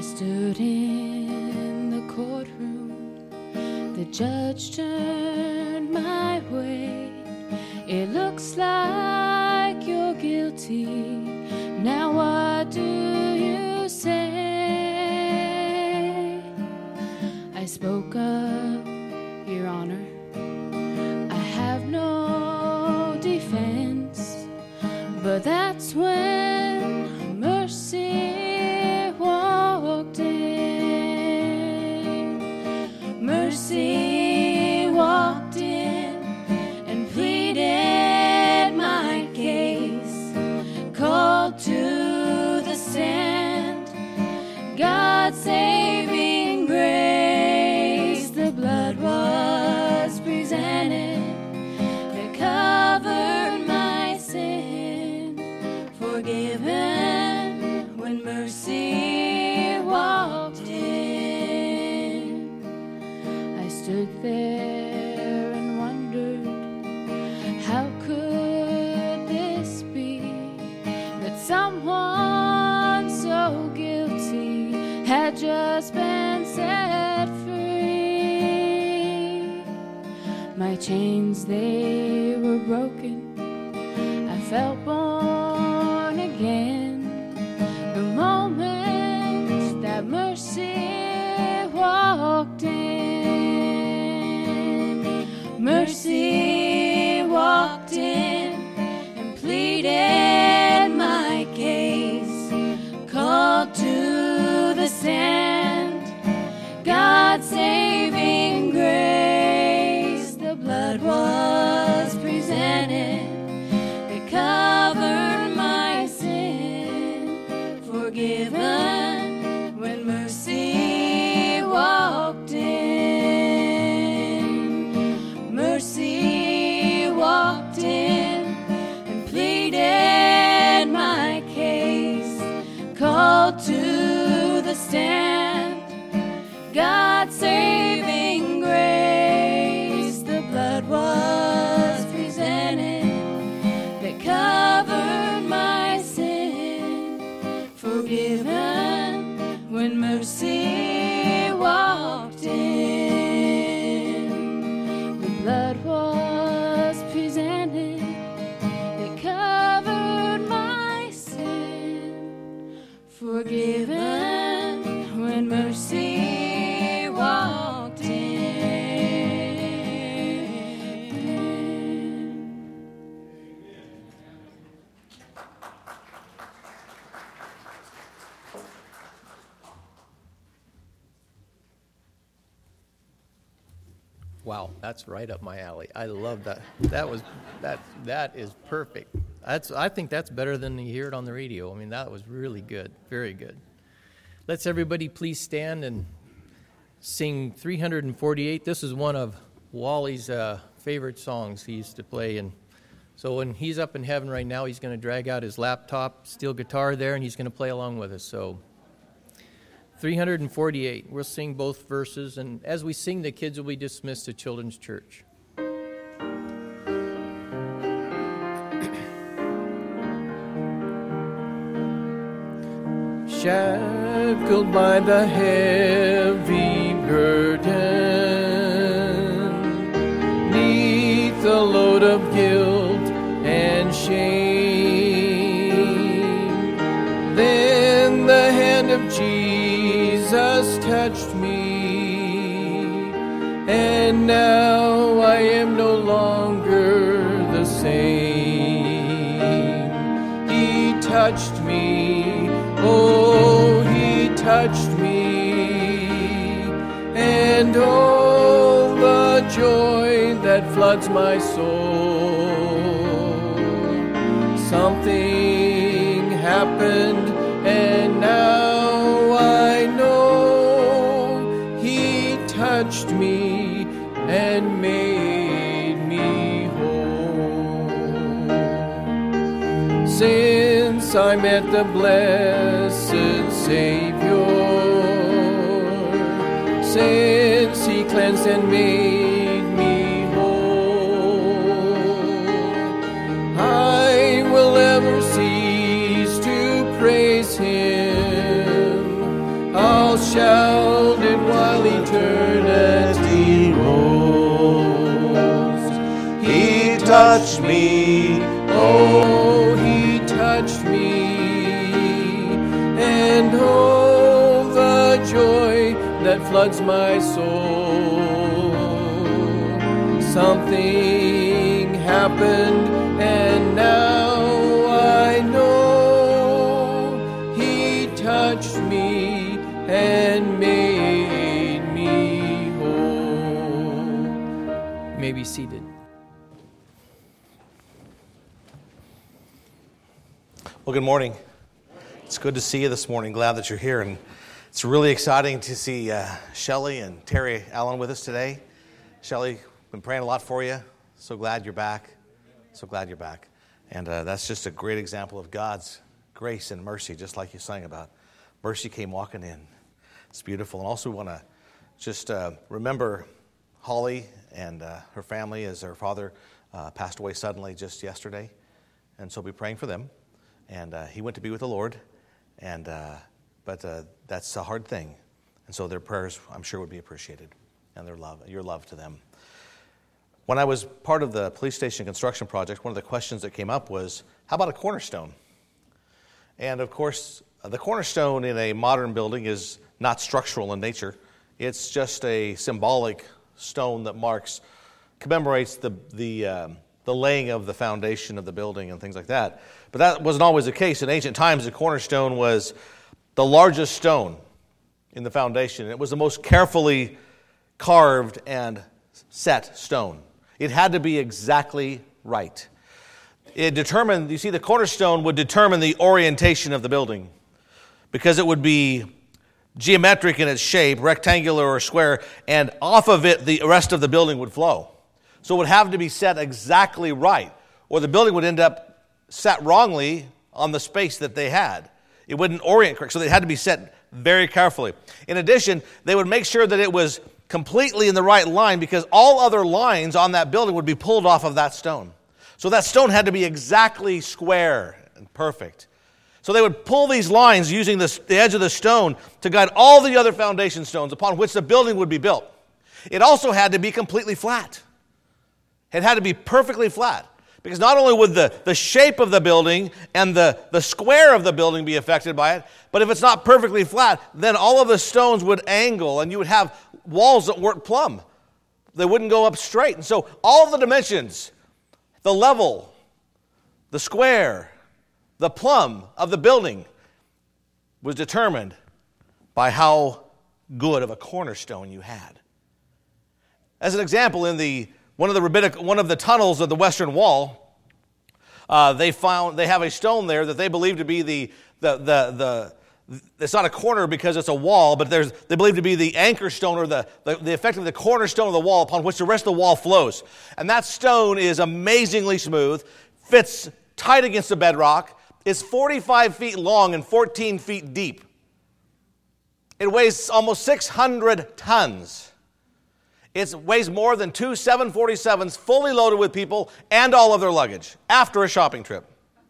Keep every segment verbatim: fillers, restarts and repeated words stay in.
stood in the courtroom, the judge turned my way. It looks like you're guilty, now what do you say? I spoke up, Your Honor, I have no defense, but that's when mercy walked in. Mercy walked in and pleaded my case, called to the stand God's saving grace. The blood was presented that covered my sin, forgiven when mercy walked in. I stood there and wondered, how could this be that someone so guilty had just been set free? My chains, they were broken, I felt born again the moment that mercy walked in. Mercy walked in and pleaded my case, called to the stand God's saving grace. The blood was presented that covered my sin, forgiven when mercy walked in. Mercy walked in and pleaded my case, called to the stand God's saving grace. The blood was presented that covered my sin, forgiven when mercy walked in. The blood was presented that covered my sin, forgiven when mercy walked in. Wow, that's right up my alley. I love that. That was that that is perfect. That's I think that's better than you hear it on the radio. I mean, that was really good. Very good. Let's everybody please stand and sing three hundred forty-eight. This is one of Wally's uh, favorite songs he used to play. And so when he's up in heaven right now, he's going to drag out his laptop, steel guitar there, and he's going to play along with us. So three hundred forty-eight. We'll sing both verses. And as we sing, the kids will be dismissed to Children's Church. Shackled by the heavy burden, neath the load of guilt and shame, then the hand of Jesus touched me, and now I am no longer the same. He touched me, oh, he touched me, and oh, the joy that floods my soul. Something happened, and now I know he touched me and made me whole. Since I met the blessed Savior, since he cleansed and made me whole, I will ever cease to praise him. shouted while eternity rolls. He touched me, oh, he touched me, and oh, the joy that floods my soul. Something happened, and now I know he touched me and made me whole. You may be seated. Well, good morning. It's good to see you this morning. Glad that you're here, and it's really exciting to see uh, Shelley and Terry Allen with us today. Shelley, been praying a lot for you. So glad you're back. So glad you're back. And uh, that's just a great example of God's grace and mercy, just like you sang about. Mercy came walking in. It's beautiful. And also we want to just uh, remember Holly and uh, her family as her father uh, passed away suddenly just yesterday. And so be praying for them. And uh, he went to be with the Lord. And uh, but uh, that's a hard thing. And so their prayers, I'm sure, would be appreciated. And their love, your love to them. When I was part of the police station construction project, one of the questions that came up was, how about a cornerstone? And of course, the cornerstone in a modern building is not structural in nature. It's just a symbolic stone that marks, commemorates the the um, the laying of the foundation of the building and things like that. But that wasn't always the case. In ancient times, the cornerstone was the largest stone in the foundation. It was the most carefully carved and set stone. It had to be exactly right. It determined, you see, the cornerstone would determine the orientation of the building because it would be geometric in its shape, rectangular or square, and off of it, the rest of the building would flow. So it would have to be set exactly right, or the building would end up set wrongly on the space that they had. It wouldn't orient correct, so they had to be set very carefully. In addition, they would make sure that it was completely in the right line because all other lines on that building would be pulled off of that stone. So that stone had to be exactly square and perfect. So they would pull these lines using the, the edge of the stone to guide all the other foundation stones upon which the building would be built. It also had to be completely flat. It had to be perfectly flat. Because not only would the, the shape of the building and the, the square of the building be affected by it, but if it's not perfectly flat, then all of the stones would angle and you would have walls that weren't plumb. They wouldn't go up straight. And so all of the dimensions, the level, the square, the plumb of the building was determined by how good of a cornerstone you had. As an example, in the one of the rabbinic, one of the tunnels of the Western Wall, uh, they found they have a stone there that they believe to be the the the the. It's not a corner because it's a wall, but there's they believe to be the anchor stone or the the, the effectively the cornerstone of the wall upon which the rest of the wall flows. And that stone is amazingly smooth, fits tight against the bedrock. It's forty-five feet long and fourteen feet deep. It weighs almost six hundred tons. It weighs more than two seven forty-sevens fully loaded with people and all of their luggage after a shopping trip.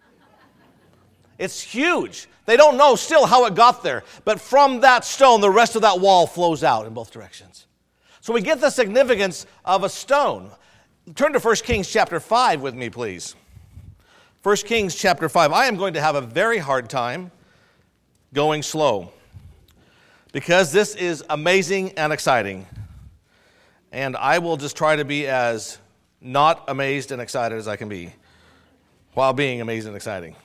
It's huge. They don't know still how it got there, but from that stone, the rest of that wall flows out in both directions. So we get the significance of a stone. Turn to First Kings chapter five with me, please. First Kings chapter five. I am going to have a very hard time going slow because this is amazing and exciting. And I will just try to be as not amazed and excited as I can be while being amazed and exciting.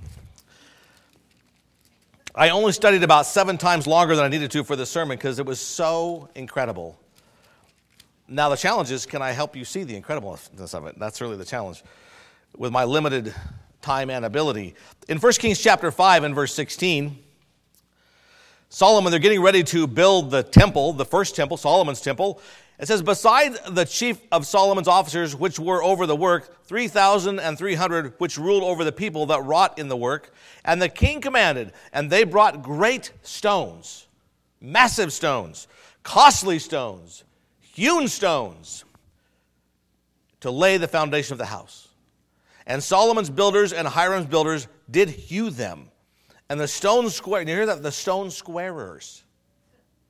I only studied about seven times longer than I needed to for this sermon because it was so incredible. Now the challenge is, can I help you see the incredibleness of it? That's really the challenge with my limited time and ability. In First Kings chapter five and verse sixteen, Solomon, they're getting ready to build the temple, the first temple, Solomon's temple. It says, besides the chief of Solomon's officers, which were over the work, three thousand three hundred which ruled over the people that wrought in the work. And the king commanded, and they brought great stones, massive stones, costly stones, hewn stones, to lay the foundation of the house. And Solomon's builders and Hiram's builders did hew them. And the stone square, you hear that? The stone squarers.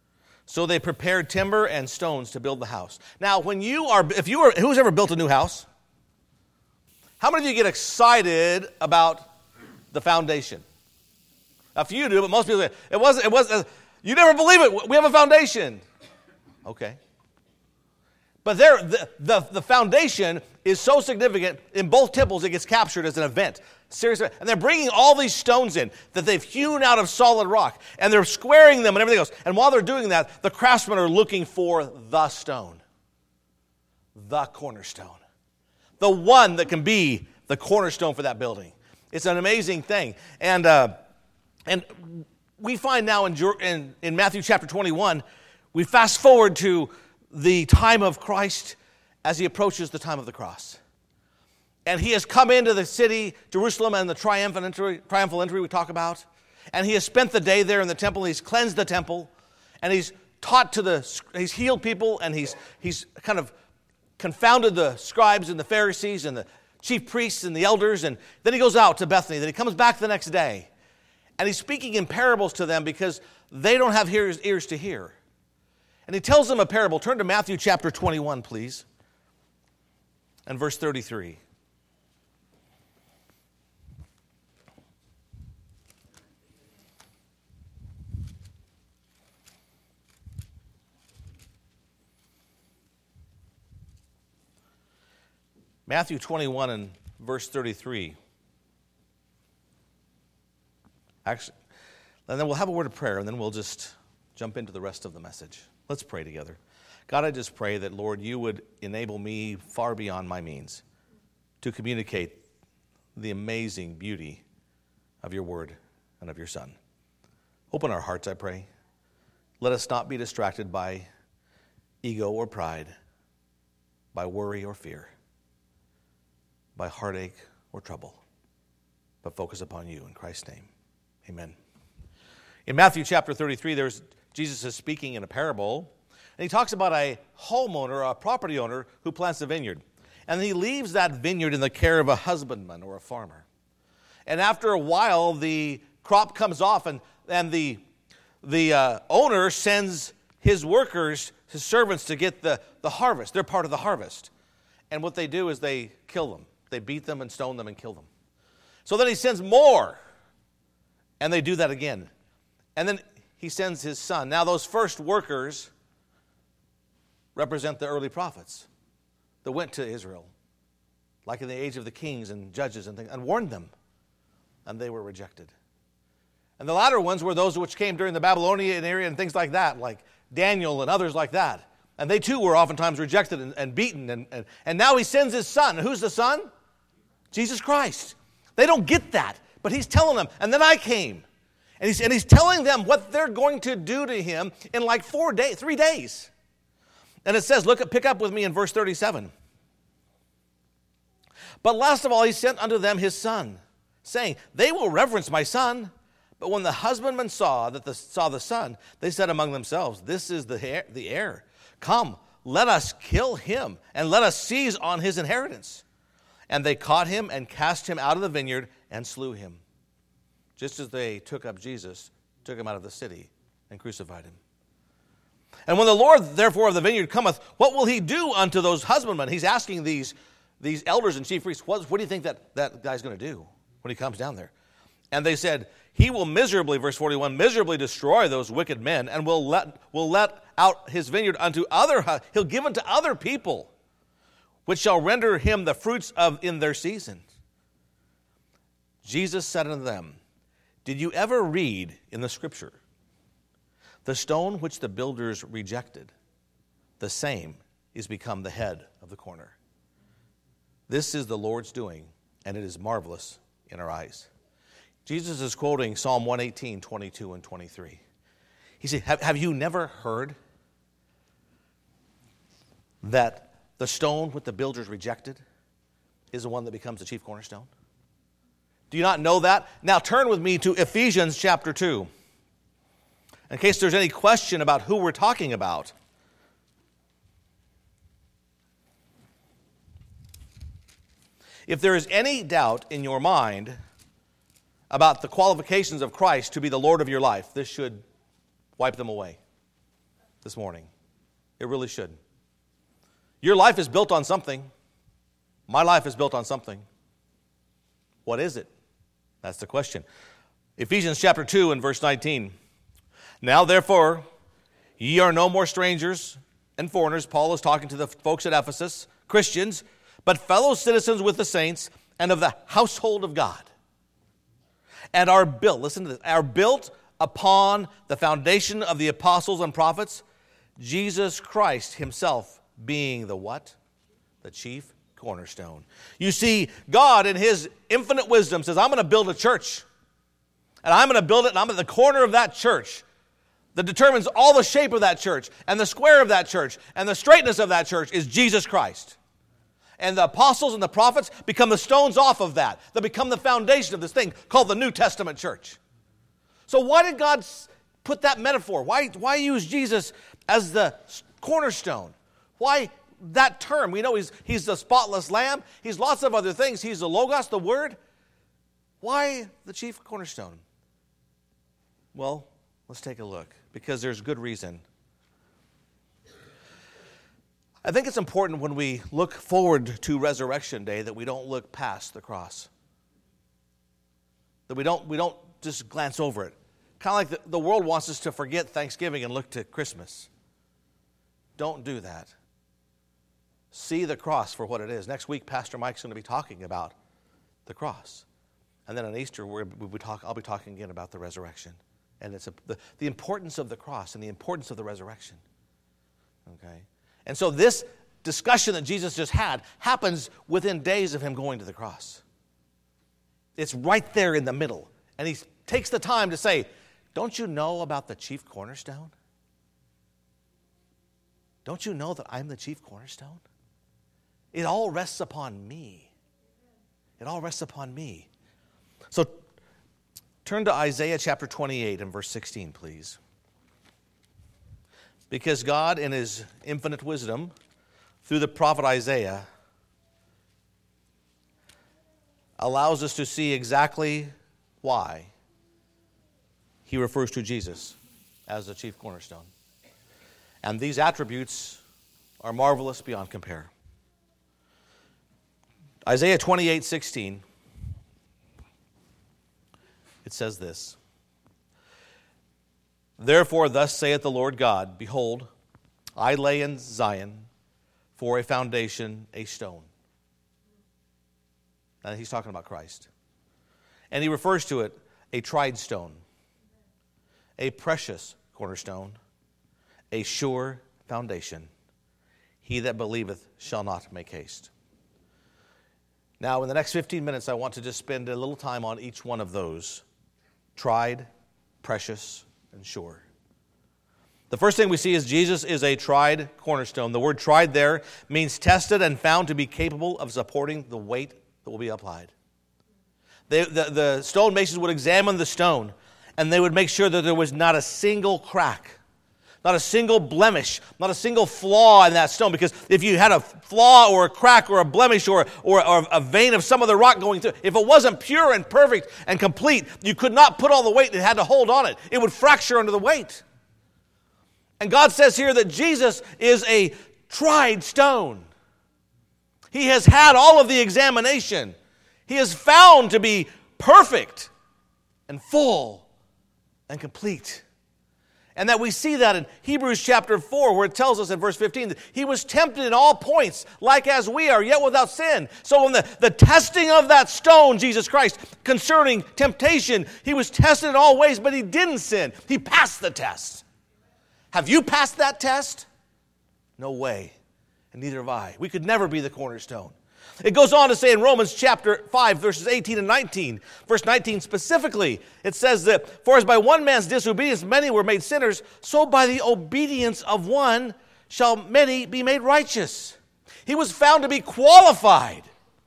So they prepared timber and stones to build the house. Now, when you are, if you are, who's ever built a new house? How many of you get excited about the foundation? A few do, but most people, it wasn't, it was, uh, you never believe it. We have a foundation. Okay. But there, the, the, the foundation is so significant in both temples, it gets captured as an event. Seriously. And they're bringing all these stones in that they've hewn out of solid rock. And they're squaring them and everything else. And while they're doing that, the craftsmen are looking for the stone. The cornerstone. The one that can be the cornerstone for that building. It's an amazing thing. And uh, and we find now in, in, in Matthew chapter twenty-one, we fast forward to the time of Christ as he approaches the time of the cross. And he has come into the city, Jerusalem, and the triumphal entry, triumphal entry we talk about. And he has spent the day there in the temple. He's cleansed the temple. And he's taught to the, he's healed people, and he's he's kind of confounded the scribes and the Pharisees and the chief priests and the elders. And then he goes out to Bethany. Then he comes back the next day. And he's speaking in parables to them because they don't have ears, ears to hear. And he tells them a parable. Turn to Matthew chapter twenty-one, please. And verse thirty-three. Matthew twenty-one and verse thirty-three. Actually, and then we'll have a word of prayer, and then we'll just jump into the rest of the message. Let's pray together. God, I just pray that, Lord, you would enable me far beyond my means to communicate the amazing beauty of your word and of your Son. Open our hearts, I pray. Let us not be distracted by ego or pride, by worry or fear, by heartache or trouble, but focus upon you in Christ's name. Amen. In Matthew chapter thirty-three, there's Jesus is speaking in a parable, and he talks about a homeowner, a property owner, who plants a vineyard. And he leaves that vineyard in the care of a husbandman or a farmer. And after a while, the crop comes off, and, and the, the uh, owner sends his workers, his servants, to get the, the harvest. They're part of the harvest. And what they do is they kill them. They beat them and stone them and kill them. So then he sends more, and they do that again. And then he sends his son. Now those first workers represent the early prophets that went to Israel, like in the age of the kings and judges and things, and warned them, and they were rejected. And the latter ones were those which came during the Babylonian era and things like that, like Daniel and others like that. And they too were oftentimes rejected and, and beaten. And, and, and now he sends his son. Who's the son? Jesus Christ. They don't get that, but he's telling them, and then I came. And he's, and he's telling them what they're going to do to him in like four days, three days. And it says, look at, pick up with me in verse thirty-seven. But last of all, he sent unto them his son, saying, they will reverence my son. But when the husbandmen saw that the, saw the son, they said among themselves, this is the heir, the heir. Come, let us kill him, and let us seize on his inheritance. And they caught him and cast him out of the vineyard and slew him. Just as they took up Jesus, took him out of the city, and crucified him. And when the Lord, therefore, of the vineyard cometh, what will he do unto those husbandmen? He's asking these, these elders and chief priests, what, what do you think that, that guy's going to do when he comes down there? And they said, he will miserably, verse forty-one, miserably destroy those wicked men, and will let, will let out his vineyard unto other, he'll give unto other people, which shall render him the fruits of in their season. Jesus said unto them, did you ever read in the scripture, the stone which the builders rejected, the same is become the head of the corner. This is the Lord's doing, and it is marvelous in our eyes. Jesus is quoting Psalm one eighteen, twenty-two and twenty-three. He said, have, have you never heard that the stone which the builders rejected is the one that becomes the chief cornerstone? Do you not know that? Now turn with me to Ephesians chapter two. In case there's any question about who we're talking about. If there is any doubt in your mind about the qualifications of Christ to be the Lord of your life, this should wipe them away. this morning. It really should. Your life is built on something. My life is built on something. What is it? That's the question. Ephesians chapter two and verse nineteen. Now therefore, ye are no more strangers and foreigners. Paul is talking to the folks at Ephesus, Christians, but fellow citizens with the saints and of the household of God. And are built, listen to this, are built upon the foundation of the apostles and prophets, Jesus Christ himself being the what? The chief cornerstone. You see, God in his infinite wisdom says, I'm going to build a church. And I'm going to build it, and I'm at the corner of that church that determines all the shape of that church, and the square of that church, and the straightness of that church is Jesus Christ. And the apostles and the prophets become the stones off of that. They become the foundation of this thing called the New Testament church. So why did God put that metaphor? Why, why use Jesus as the cornerstone? Why that term? We know he's, he's the spotless lamb. He's lots of other things. He's the Logos, the Word. Why the chief cornerstone? Well, let's take a look, because there's good reason. I think it's important when we look forward to Resurrection Day that we don't look past the cross. That we don't, we don't just glance over it. Kind of like the, the world wants us to forget Thanksgiving and look to Christmas. Don't do that. See the cross for what it is. Next week, Pastor Mike's going to be talking about the cross. And then on Easter, we'll be talk, I'll be talking again about the resurrection. And it's a, the, the importance of the cross and the importance of the resurrection. Okay? And so this discussion that Jesus just had happens within days of him going to the cross. It's right there in the middle. And he takes the time to say, don't you know about the chief cornerstone? Don't you know that I'm the chief cornerstone? It all rests upon me. It all rests upon me. So turn to Isaiah chapter twenty-eight and verse sixteen, please. Because God, in his infinite wisdom, through the prophet Isaiah, allows us to see exactly why he refers to Jesus as the chief cornerstone. And these attributes are marvelous beyond compare. Isaiah twenty-eight sixteen, it says this. Therefore, thus saith the Lord God, behold, I lay in Zion for a foundation a stone. And he's talking about Christ. And he refers to it a tried stone, a precious cornerstone, a sure foundation. He that believeth shall not make haste. Now, in the next fifteen minutes, I want to just spend a little time on each one of those. Tried, precious, and sure. The first thing we see is Jesus is a tried cornerstone. The word tried there means tested and found to be capable of supporting the weight that will be applied. They, the, the stonemasons would examine the stone, and they would make sure that there was not a single crack, not a single blemish, not a single flaw in that stone. Because if you had a flaw or a crack or a blemish or, or, or a vein of some other rock going through, if it wasn't pure and perfect and complete, you could not put all the weight it had to hold on it. It would fracture under the weight. And God says here that Jesus is a tried stone. He has had all of the examination. He is found to be perfect and full and complete. And that we see that in Hebrews chapter four, where it tells us in verse fifteen that he was tempted in all points, like as we are, yet without sin. So in the, the testing of that stone, Jesus Christ, concerning temptation, he was tested in all ways, but he didn't sin. He passed the test. Have you passed that test? No way. And neither have I. We could never be the cornerstone. It goes on to say in Romans chapter five, verses eighteen and nineteen, verse nineteen specifically, it says that, for as by one man's disobedience many were made sinners, so by the obedience of one shall many be made righteous. He was found to be qualified.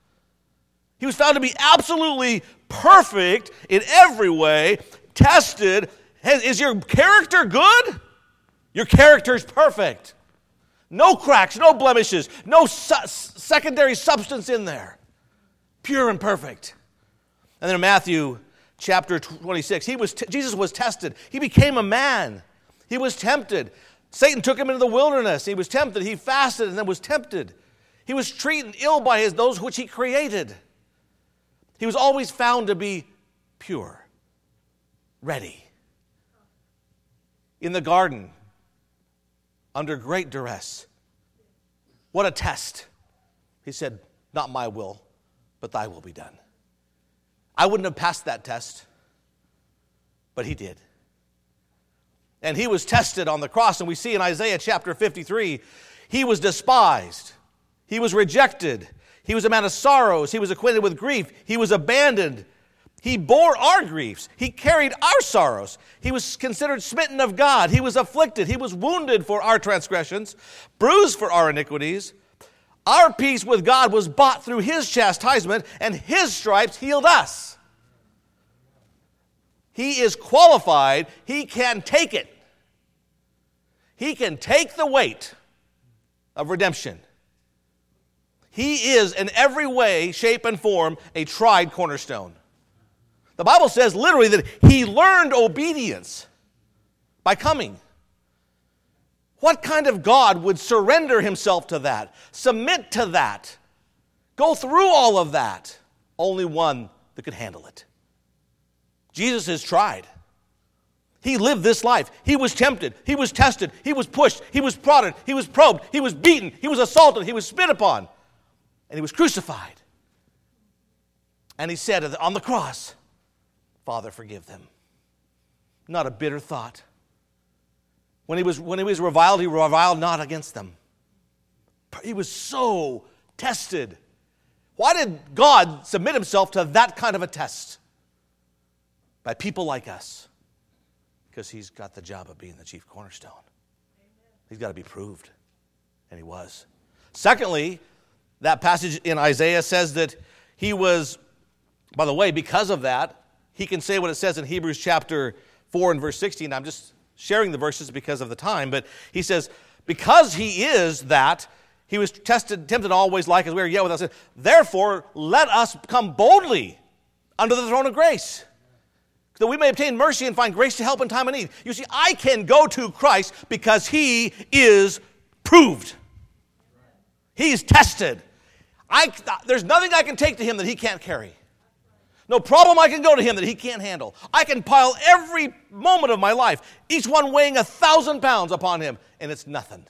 He was found to be absolutely perfect in every way, tested. Is your character good? Your character is perfect. No cracks, no blemishes, no su- secondary substance in there. Pure and perfect. And then in Matthew chapter twenty-six, he was t- Jesus was tested. He became a man. He was tempted. Satan took him into the wilderness. He was tempted. He fasted and then was tempted. He was treated ill by his those which he created. He was always found to be pure, ready. In the garden, under great duress. What a test. He said, not my will, but thy will be done. I wouldn't have passed that test, but he did. And he was tested on the cross, and we see in Isaiah chapter fifty-three, he was despised. He was rejected. He was a man of sorrows. He was acquainted with grief. He was abandoned. He bore our griefs. He carried our sorrows. He was considered smitten of God. He was afflicted. He was wounded for our transgressions, bruised for our iniquities. Our peace with God was bought through his chastisement, and his stripes healed us. He is qualified. He can take it. He can take the weight of redemption. He is in every way, shape, and form a tried cornerstone. The Bible says literally that he learned obedience by coming. What kind of God would surrender himself to that, submit to that, go through all of that? Only one that could handle it. Jesus is tried. He lived this life. He was tempted. He was tested. He was pushed. He was prodded. He was probed. He was beaten. He was assaulted. He was spit upon. And he was crucified. And he said on the cross, Father, forgive them. Not a bitter thought. When he was, when he was reviled, he reviled not against them. He was so tested. Why did God submit himself to that kind of a test? By people like us. Because he's got the job of being the chief cornerstone. He's got to be proved. And he was. Secondly, that passage in Isaiah says that he was, by the way, because of that, he can say what it says in Hebrews chapter four and verse sixteen. I'm just sharing the verses because of the time, but he says, because he is that, he was tested, tempted always like as we are yet without sin. Therefore, let us come boldly under the throne of grace, that we may obtain mercy and find grace to help in time of need. You see, I can go to Christ because he is proved. He's tested. I, there's nothing I can take to him that he can't carry. No problem I can go to him that he can't handle. I can pile every moment of my life, each one weighing a thousand pounds upon him, and it's nothing.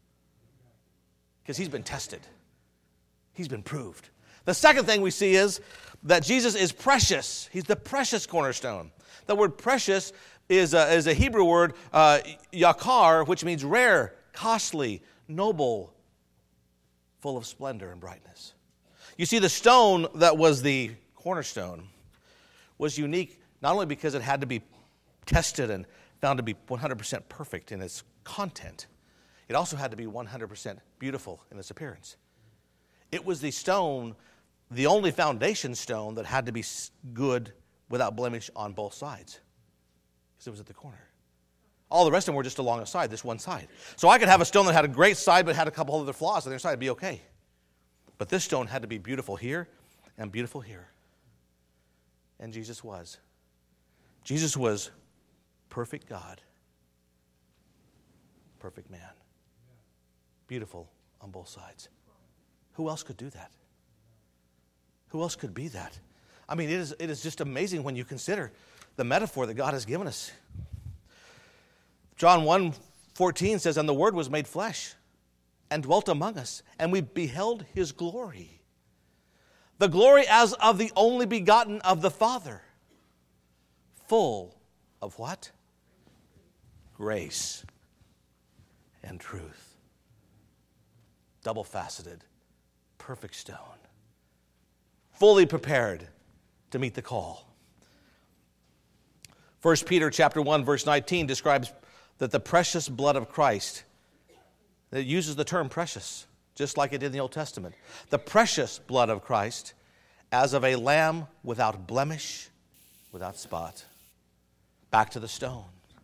Because he's been tested. He's been proved. The second thing we see is that Jesus is precious. He's the precious cornerstone. The word precious is a, is a Hebrew word, uh, yakar, which means rare, costly, noble, full of splendor and brightness. You see, the stone that was the cornerstone was unique not only because it had to be tested and found to be one hundred percent perfect in its content, it also had to be one hundred percent beautiful in its appearance. It was the stone, the only foundation stone that had to be good without blemish on both sides, because it was at the corner. All the rest of them were just along the side, this one side. So I could have a stone that had a great side but had a couple other flaws on the other side, it'd be okay. But this stone had to be beautiful here and beautiful here. And Jesus was. Jesus was perfect God, perfect man, beautiful on both sides. Who else could do that? Who else could be that? I mean, it is, it is just amazing when you consider the metaphor that God has given us. John one fourteen says, and the Word was made flesh and dwelt among us, and we beheld his glory. The glory as of the only begotten of the Father, full of what? Grace and truth. Double-faceted, perfect stone. Fully prepared to meet the call. First Peter chapter one, verse nineteen describes that the precious blood of Christ, it uses the term precious, just like it did in the Old Testament. The precious blood of Christ, as of a lamb without blemish, without spot. Back to the stone.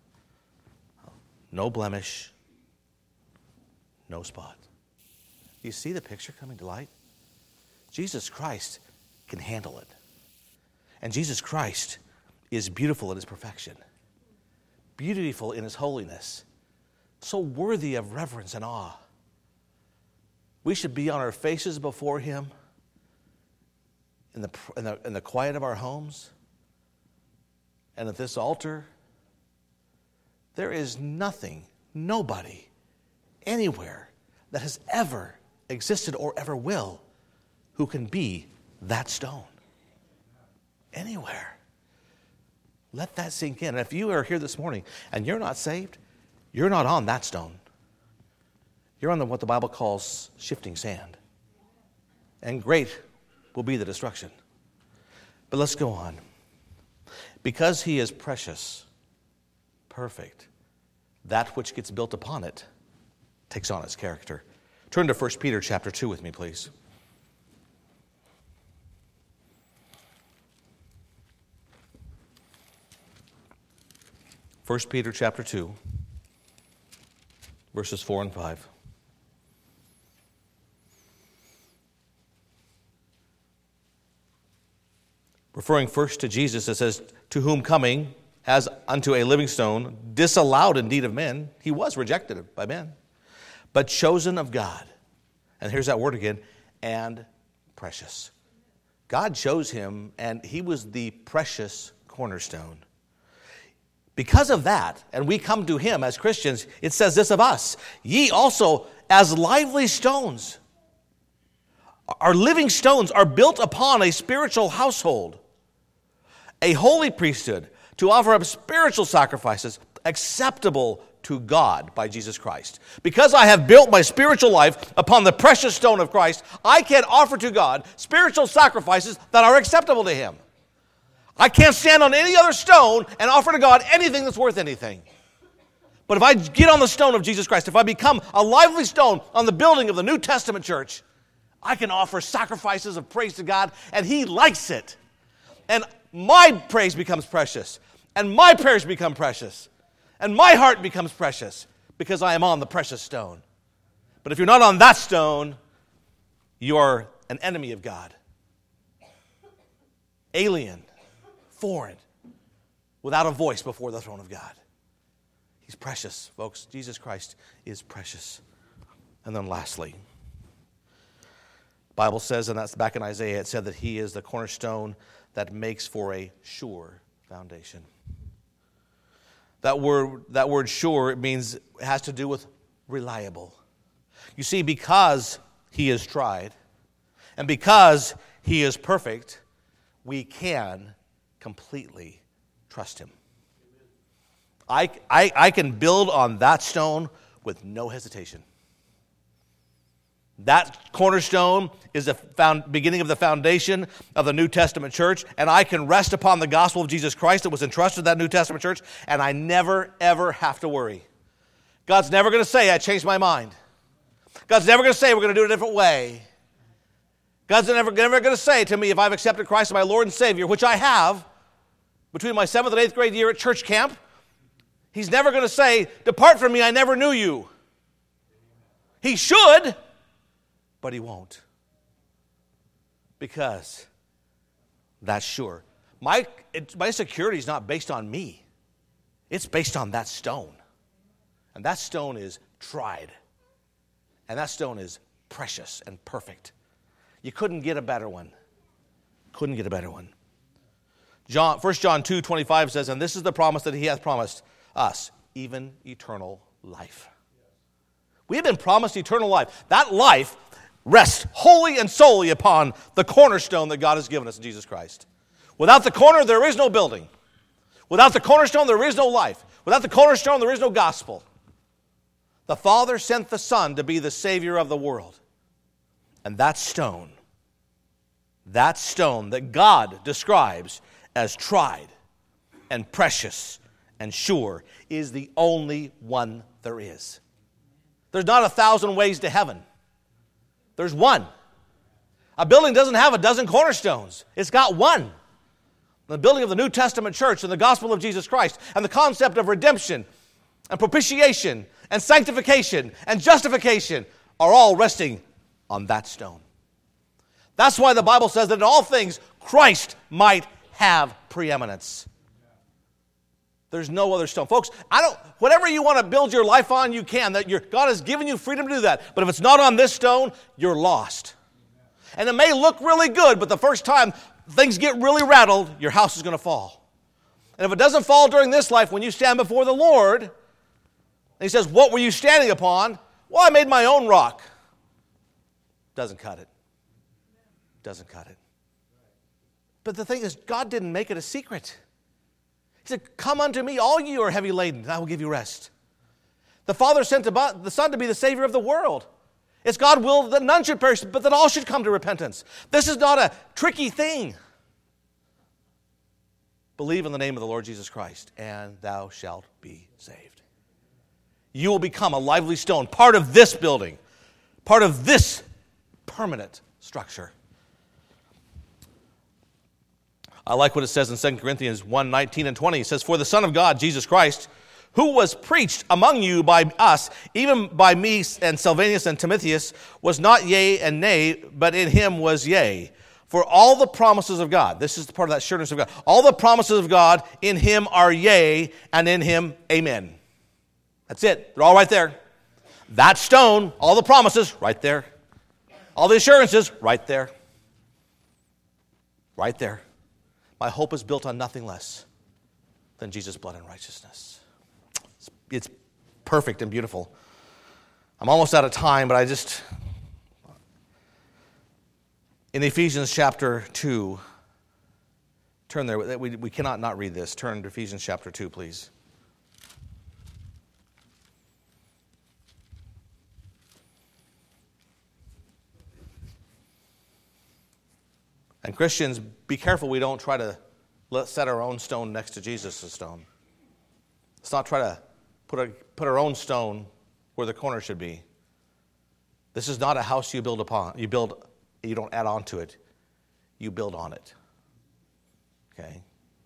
No blemish, no spot. You see the picture coming to light? Jesus Christ can handle it. And Jesus Christ is beautiful in his perfection, beautiful in his holiness, so worthy of reverence and awe. We should be on our faces before him in the, in the, in the quiet of our homes and at this altar. There is nothing, nobody, anywhere that has ever existed or ever will who can be that stone. Anywhere. Let that sink in. And if you are here this morning and you're not saved, you're not on that stone. You're on the, what the Bible calls shifting sand. And great will be the destruction. But let's go on. Because he is precious, perfect, that which gets built upon it takes on its character. Turn to First Peter chapter two with me, please. First Peter chapter two, verses four and five. Referring first to Jesus, it says, to whom coming as unto a living stone, disallowed indeed of men, he was rejected by men, but chosen of God. And here's that word again, and precious. God chose him, and he was the precious cornerstone. Because of that, and we come to him as Christians, it says this of us, ye also as lively stones. Our living stones are built upon a spiritual household, a holy priesthood, to offer up spiritual sacrifices acceptable to God by Jesus Christ. Because I have built my spiritual life upon the precious stone of Christ, I can offer to God spiritual sacrifices that are acceptable to him. I can't stand on any other stone and offer to God anything that's worth anything. But if I get on the stone of Jesus Christ, if I become a lively stone on the building of the New Testament church, I can offer sacrifices of praise to God, and he likes it. And my praise becomes precious, and my prayers become precious, and my heart becomes precious because I am on the precious stone. But if you're not on that stone, you are an enemy of God. Alien, foreign, without a voice before the throne of God. He's precious, folks. Jesus Christ is precious. And then lastly, the Bible says, and that's back in Isaiah, it said that he is the cornerstone that makes for a sure foundation. That word, that word sure, it means, it has to do with reliable. You see, because he is tried, and because he is perfect, we can completely trust him. I, I, I can build on that stone with no hesitation. That cornerstone is the found, beginning of the foundation of the New Testament church, and I can rest upon the gospel of Jesus Christ that was entrusted to that New Testament church, and I never, ever have to worry. God's never going to say, I changed my mind. God's never going to say, we're going to do it a different way. God's never, never going to say to me, if I've accepted Christ as my Lord and Savior, which I have, between my seventh and eighth grade year at church camp, he's never going to say, depart from me, I never knew you. He should, but he won't. Because that's sure. My, it, my security is not based on me. It's based on that stone. And that stone is tried. And that stone is precious and perfect. You couldn't get a better one. Couldn't get a better one. John, First John two twenty-five says, and this is the promise that he hath promised us, even eternal life. We have been promised eternal life. That life rests wholly and solely upon the cornerstone that God has given us in Jesus Christ. Without the corner, there is no building. Without the cornerstone, there is no life. Without the cornerstone, there is no gospel. The Father sent the Son to be the Savior of the world. And that stone, that stone that God describes as tried and precious and sure, is the only one there is. There's not a thousand ways to heaven. There's one. A building doesn't have a dozen cornerstones. It's got one. The building of the New Testament church and the gospel of Jesus Christ and the concept of redemption and propitiation and sanctification and justification are all resting on that stone. That's why the Bible says that in all things Christ might have preeminence. There's no other stone. Folks, I don't, whatever you want to build your life on, you can. That your, God has given you freedom to do that. But if it's not on this stone, you're lost. And it may look really good, but the first time things get really rattled, your house is going to fall. And if it doesn't fall during this life, when you stand before the Lord, and he says, what were you standing upon? Well, I made my own rock. Doesn't cut it. Doesn't cut it. But the thing is, God didn't make it a secret. He said, come unto me, all you are heavy laden, and I will give you rest. The Father sent the Son to be the Savior of the world. It's God's will that none should perish, but that all should come to repentance. This is not a tricky thing. Believe in the name of the Lord Jesus Christ, and thou shalt be saved. You will become a lively stone, part of this building, part of this permanent structure. I like what it says in Second Corinthians one, nineteen and twenty. It says, for the Son of God, Jesus Christ, who was preached among you by us, even by me and Silvanus and Timotheus, was not yea and nay, but in him was yea. For all the promises of God, this is the part of that sureness of God, all the promises of God in him are yea, and in him amen. That's it. They're all right there. That stone, all the promises, right there. All the assurances, right there. Right there. My hope is built on nothing less than Jesus' blood and righteousness. It's, it's perfect and beautiful. I'm almost out of time, but I just... In Ephesians chapter two, turn there. We, we cannot not read this. Turn to Ephesians chapter two, please. And Christians, be careful we don't try to let, set our own stone next to Jesus' stone. Let's not try to put, a, put our own stone where the corner should be. This is not a house you build upon. You build, you don't add on to it. You build on it. Okay?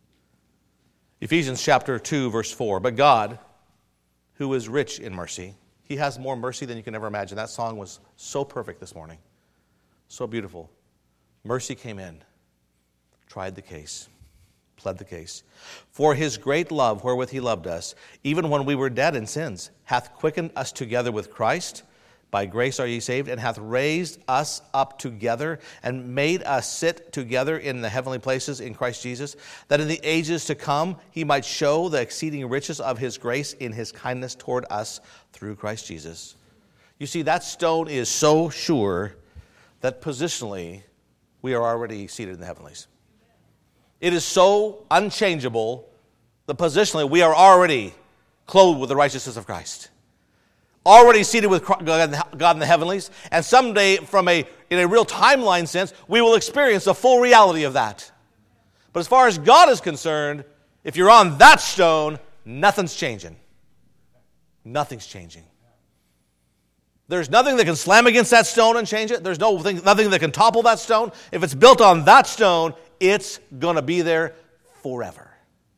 Ephesians chapter two, verse four. But God, who is rich in mercy, he has more mercy than you can ever imagine. That song was so perfect this morning. So beautiful. Mercy came in, tried the case, pled the case. For his great love wherewith he loved us, even when we were dead in sins, hath quickened us together with Christ. By grace are ye saved, and hath raised us up together, and made us sit together in the heavenly places in Christ Jesus, that in the ages to come he might show the exceeding riches of his grace in his kindness toward us through Christ Jesus. You see, that stone is so sure that positionally we are already seated in the heavenlies. It is so unchangeable that positionally we are already clothed with the righteousness of Christ. Already seated with God in the heavenlies. And someday, from a in a real timeline sense, we will experience the full reality of that. But as far as God is concerned, if you're on that stone, nothing's changing. Nothing's changing. There's nothing that can slam against that stone and change it. There's no thing, nothing that can topple that stone. If it's built on that stone, it's going to be there forever.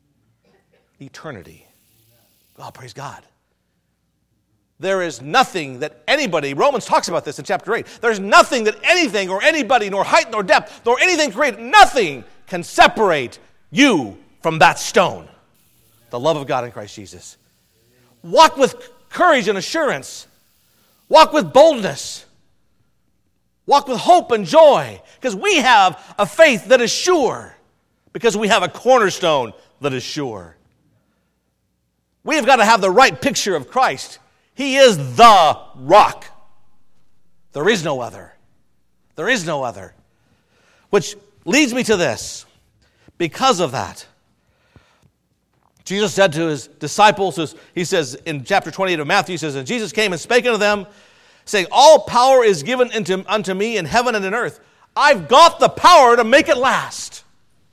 Eternity. Oh, praise God. There is nothing that anybody, Romans talks about this in chapter eight, there's nothing that anything or anybody, nor height nor depth, nor anything created, nothing can separate you from that stone. The love of God in Christ Jesus. Walk with courage and assurance. Walk with boldness. Walk with hope and joy. Because we have a faith that is sure. Because we have a cornerstone that is sure. We have got to have the right picture of Christ. He is the rock. There is no other. There is no other. Which leads me to this. Because of that, Jesus said to his disciples, he says in chapter twenty-eight of Matthew, he says, and Jesus came and spake unto them, saying, all power is given unto, unto me in heaven and in earth. I've got the power to make it last.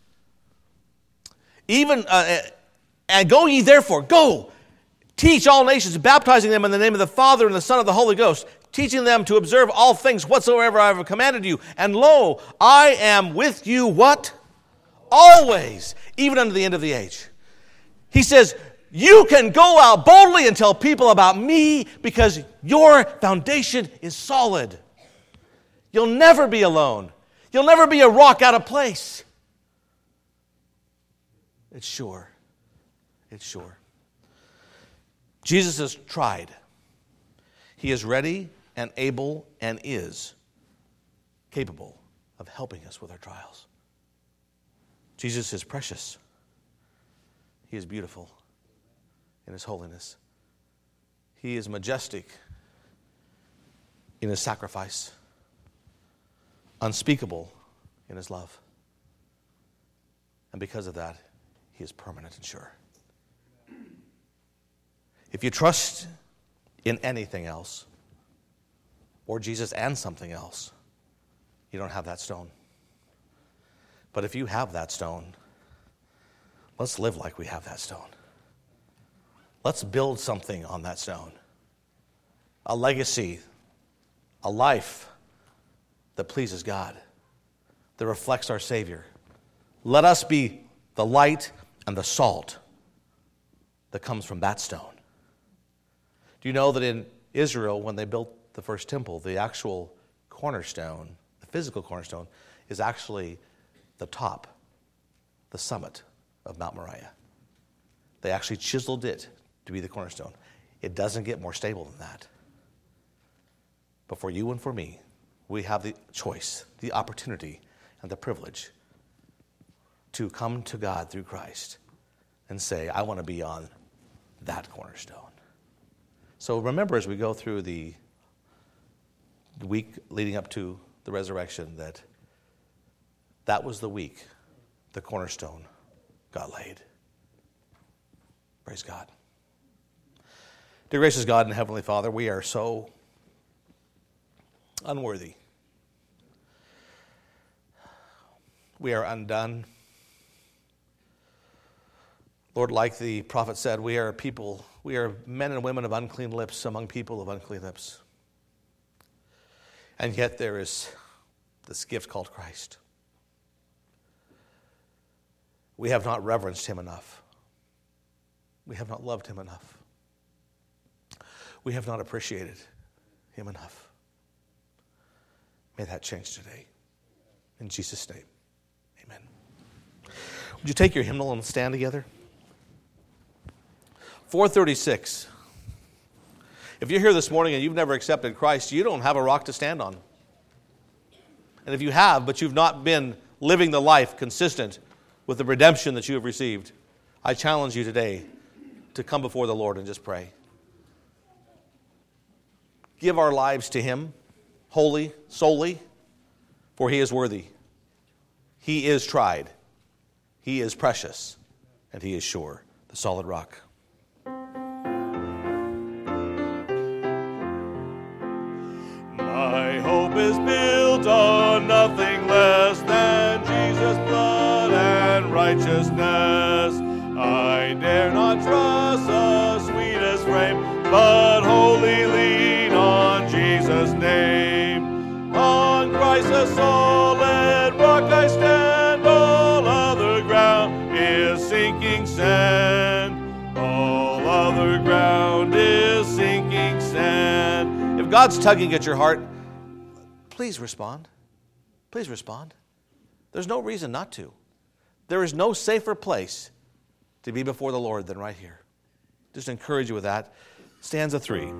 Even, uh, and go ye therefore, go, teach all nations, baptizing them in the name of the Father and the Son and the Holy Ghost, teaching them to observe all things whatsoever I have commanded you. And lo, I am with you, what? Always, even unto the end of the age. He says, you can go out boldly and tell people about me because your foundation is solid. You'll never be alone. You'll never be a rock out of place. It's sure. It's sure. Jesus is tried. He is ready and able and is capable of helping us with our trials. Jesus is precious. He is beautiful in his holiness. He is majestic in his sacrifice, unspeakable in his love. And because of that, he is permanent and sure. If you trust in anything else, or Jesus and something else, you don't have that stone. But if you have that stone, let's live like we have that stone. Let's build something on that stone. A legacy, a life that pleases God, that reflects our Savior. Let us be the light and the salt that comes from that stone. Do you know that in Israel, when they built the first temple, the actual cornerstone, the physical cornerstone, is actually the top, the summit of Mount Moriah. They actually chiseled it to be the cornerstone. It doesn't get more stable than that. But for you and for me, we have the choice, the opportunity, and the privilege to come to God through Christ and say, I want to be on that cornerstone. So remember, as we go through the week leading up to the resurrection, that that was the week the cornerstone got laid. Praise God. Dear gracious God and Heavenly Father, we are so unworthy. We are undone. Lord, like the prophet said, we are people, we are men and women of unclean lips among people of unclean lips. And yet there is this gift called Christ. We have not reverenced him enough. We have not loved him enough. We have not appreciated him enough. May that change today. In Jesus' name, amen. Would you take your hymnal and stand together? four thirty-six. If you're here this morning and you've never accepted Christ, you don't have a rock to stand on. And if you have, but you've not been living the life consistent with the redemption that you have received, I challenge you today to come before the Lord and just pray. Give our lives to him, wholly, solely, for he is worthy. He is tried. He is precious. And he is sure, the solid rock. My hope is built on nothing less than Jesus' blood and righteousness. I dare not trust the sweetest frame, but wholly lean on Jesus' name. On Christ the solid rock I stand, all other ground is sinking sand. All other ground is sinking sand. If God's tugging at your heart, please respond. Please respond. There's no reason not to. There is no safer place to be before the Lord than right here. Just encourage you with that. Stanza three.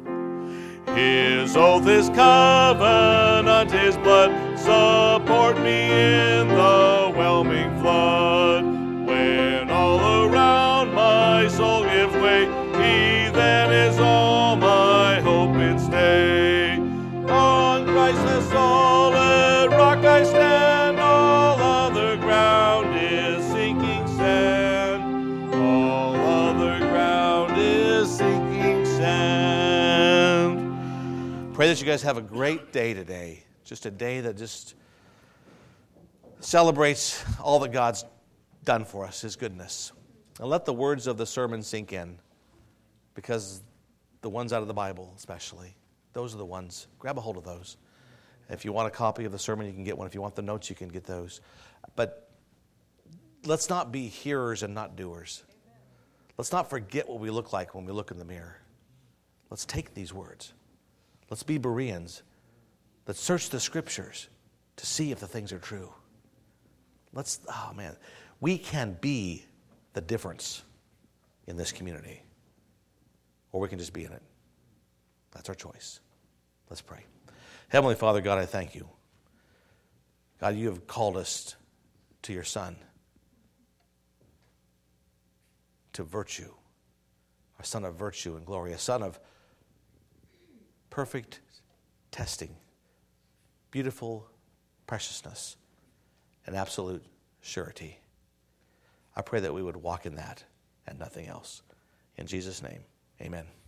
His oath, his covenant, his blood, support me in the whelming flood. When all around my soul gives way, he then is all my hope and stay. On Christ the solid rock I stand, all other ground is sinking sand. All other ground is sinking sand. Pray that you guys have a great day today. Just a day that just celebrates all that God's done for us, his goodness. And let the words of the sermon sink in, because the ones out of the Bible especially, those are the ones. Grab a hold of those. If you want a copy of the sermon, you can get one. If you want the notes, you can get those. But let's not be hearers and not doers. Let's not forget what we look like when we look in the mirror. Let's take these words. Let's be Bereans that search the Scriptures to see if the things are true. Let's, oh man, we can be the difference in this community, or we can just be in it. That's our choice. Let's pray. Heavenly Father, God, I thank you. God, you have called us to your Son, to virtue, a son of virtue and glory, a son of perfect testing, beautiful preciousness, and absolute surety. I pray that we would walk in that and nothing else. In Jesus' name, amen.